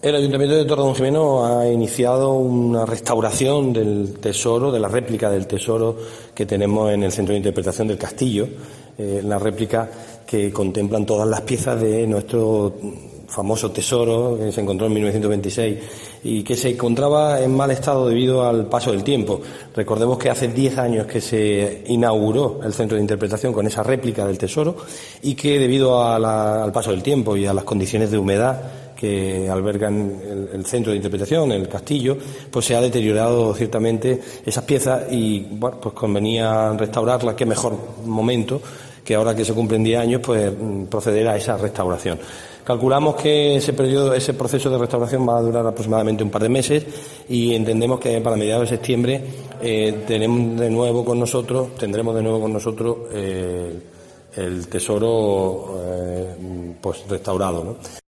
El Ayuntamiento de Torredonjimeno ha iniciado una restauración del tesoro, de la réplica del tesoro que tenemos en el Centro de Interpretación del Castillo, la réplica que contemplan todas las piezas de nuestro famoso tesoro que se encontró en 1926 y que se encontraba en mal estado debido al paso del tiempo. Recordemos que hace 10 años que se inauguró el Centro de Interpretación con esa réplica del tesoro y que debido al paso del tiempo y a las condiciones de humedad que albergan el centro de interpretación, el castillo, pues se ha deteriorado ciertamente esas piezas y bueno, pues convenía restaurarlas. Qué mejor momento que ahora que se cumplen 10 años, pues proceder a esa restauración. Calculamos que ese proceso de restauración va a durar aproximadamente un par de meses y entendemos que para mediados de septiembre tendremos de nuevo con nosotros el tesoro pues restaurado, ¿no?